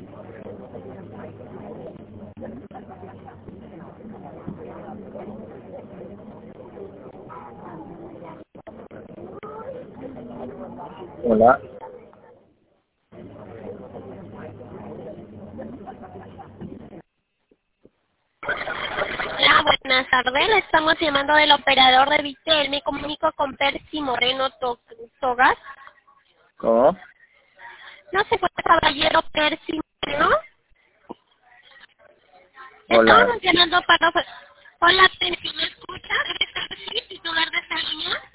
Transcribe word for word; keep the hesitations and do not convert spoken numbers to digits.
Hola. Hola, buenas tardes. Le estamos llamando del operador de Vitel. Me comunico con Percy Moreno To- Togas. ¿Cómo? ¿No se puede, caballero Percy Moreno? Hola. Estamos llamando para... Hola, Percy, ¿me escucha? ¿Eres Percy, titular de esta línea?